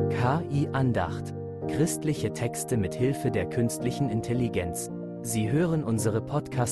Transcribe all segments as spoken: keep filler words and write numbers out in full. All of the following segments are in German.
K I-Andacht. Christliche Texte mit Hilfe der künstlichen Intelligenz. Sie hören unsere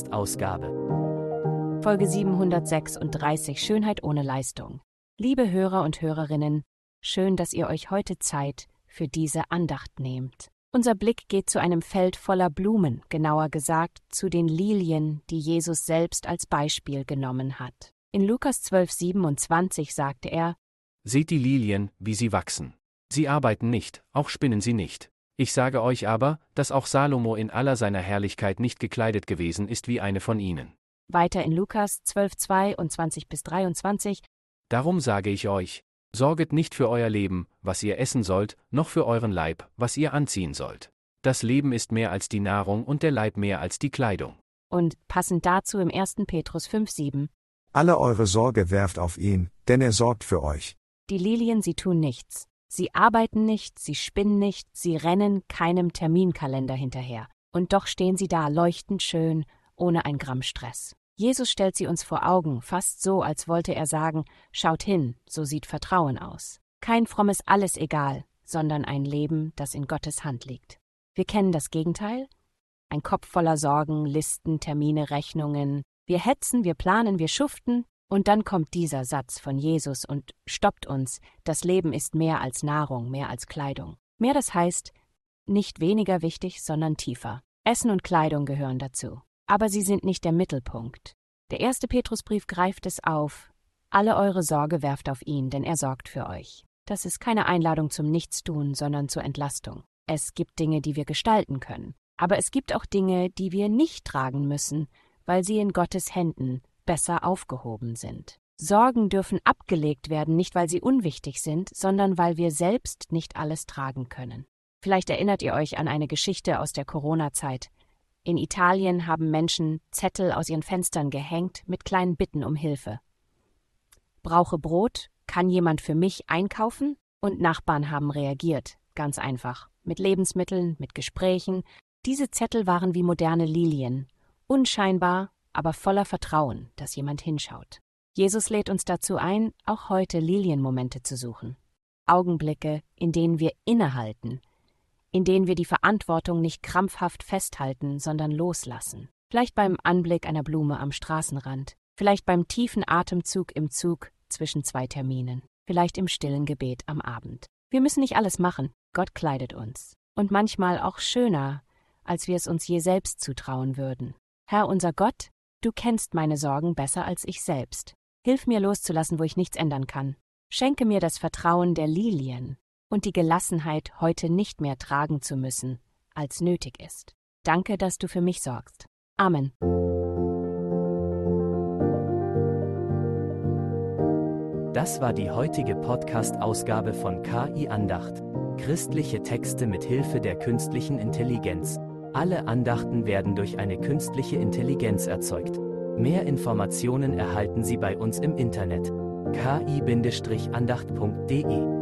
Podcast-Ausgabe. Folge siebenhundertsechsunddreißig Schönheit ohne Leistung. Liebe Hörer und Hörerinnen, schön, dass ihr euch heute Zeit für diese Andacht nehmt. Unser Blick geht zu einem Feld voller Blumen, genauer gesagt zu den Lilien, die Jesus selbst als Beispiel genommen hat. In Lukas zwölf siebenundzwanzig sagte er: Seht die Lilien, wie sie wachsen. Sie arbeiten nicht, auch spinnen sie nicht. Ich sage euch aber, dass auch Salomo in aller seiner Herrlichkeit nicht gekleidet gewesen ist wie eine von ihnen. Weiter in Lukas zwölf zweiundzwanzig bis dreiundzwanzig: Darum sage ich euch, sorget nicht für euer Leben, was ihr essen sollt, noch für euren Leib, was ihr anziehen sollt. Das Leben ist mehr als die Nahrung und der Leib mehr als die Kleidung. Und passend dazu im ersten Petrus fünf sieben: Alle eure Sorge werft auf ihn, denn er sorgt für euch. Die Lilien, sie tun nichts. Sie arbeiten nicht, sie spinnen nicht, sie rennen keinem Terminkalender hinterher. Und doch stehen sie da leuchtend schön, ohne ein Gramm Stress. Jesus stellt sie uns vor Augen, fast so, als wollte er sagen: Schaut hin, so sieht Vertrauen aus. Kein frommes Alles-Egal, sondern ein Leben, das in Gottes Hand liegt. Wir kennen das Gegenteil. Ein Kopf voller Sorgen, Listen, Termine, Rechnungen. Wir hetzen, wir planen, wir schuften. Und dann kommt dieser Satz von Jesus und stoppt uns: Das Leben ist mehr als Nahrung, mehr als Kleidung. Mehr, das heißt, nicht weniger wichtig, sondern tiefer. Essen und Kleidung gehören dazu. Aber sie sind nicht der Mittelpunkt. Der erste Petrusbrief greift es auf: Alle eure Sorge werft auf ihn, denn er sorgt für euch. Das ist keine Einladung zum Nichtstun, sondern zur Entlastung. Es gibt Dinge, die wir gestalten können. Aber es gibt auch Dinge, die wir nicht tragen müssen, weil sie in Gottes Händen besser aufgehoben sind. Sorgen dürfen abgelegt werden, nicht weil sie unwichtig sind, sondern weil wir selbst nicht alles tragen können. Vielleicht erinnert ihr euch an eine Geschichte aus der Corona-Zeit. In Italien haben Menschen Zettel aus ihren Fenstern gehängt mit kleinen Bitten um Hilfe. Brauche Brot? Kann jemand für mich einkaufen? Und Nachbarn haben reagiert, ganz einfach, mit Lebensmitteln, mit Gesprächen. Diese Zettel waren wie moderne Lilien, unscheinbar, aber voller Vertrauen, dass jemand hinschaut. Jesus lädt uns dazu ein, auch heute Lilienmomente zu suchen. Augenblicke, in denen wir innehalten, in denen wir die Verantwortung nicht krampfhaft festhalten, sondern loslassen. Vielleicht beim Anblick einer Blume am Straßenrand, vielleicht beim tiefen Atemzug im Zug zwischen zwei Terminen, vielleicht im stillen Gebet am Abend. Wir müssen nicht alles machen, Gott kleidet uns. Und manchmal auch schöner, als wir es uns je selbst zutrauen würden. Herr unser Gott, du kennst meine Sorgen besser als ich selbst. Hilf mir loszulassen, wo ich nichts ändern kann. Schenke mir das Vertrauen der Lilien und die Gelassenheit, heute nicht mehr tragen zu müssen, als nötig ist. Danke, dass du für mich sorgst. Amen. Das war die heutige Podcast-Ausgabe von K I-Andacht. Christliche Texte mit Hilfe der künstlichen Intelligenz. Alle Andachten werden durch eine künstliche Intelligenz erzeugt. Mehr Informationen erhalten Sie bei uns im Internet: k i Bindestrich andacht punkt de.